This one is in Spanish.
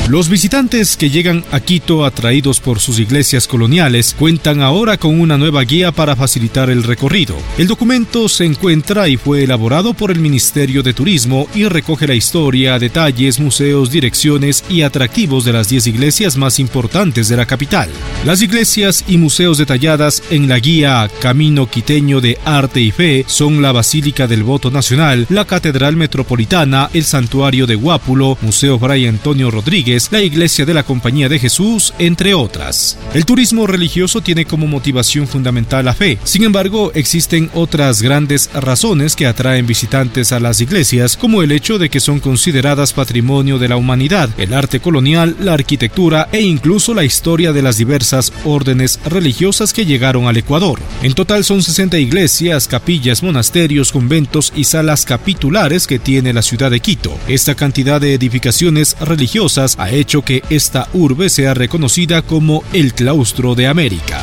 Los visitantes que llegan a Quito atraídos por sus iglesias coloniales cuentan ahora con una nueva guía para facilitar el recorrido. El documento se encuentra y fue elaborado por el Ministerio de Turismo y recoge la historia, detalles, museos, direcciones y atractivos de las 10 iglesias más importantes de la capital. Las iglesias y museos detalladas en la guía Camino Quiteño de Arte y Fe son la Basílica del Voto Nacional, la Catedral Metropolitana, el Santuario de Guápulo, Museo Fray Antonio Rodríguez, la Iglesia de la Compañía de Jesús, entre otras. El turismo religioso tiene como motivación fundamental la fe. Sin embargo, existen otras grandes razones que atraen visitantes a las iglesias, como el hecho de que son consideradas patrimonio de la humanidad, el arte colonial, la arquitectura e incluso la historia de las diversas órdenes religiosas que llegaron al Ecuador. En total son 60 iglesias, capillas, monasterios, conventos y salas capitulares que tiene la ciudad de Quito. Esta cantidad de edificaciones religiosas ha hecho que esta urbe sea reconocida como el claustro de América.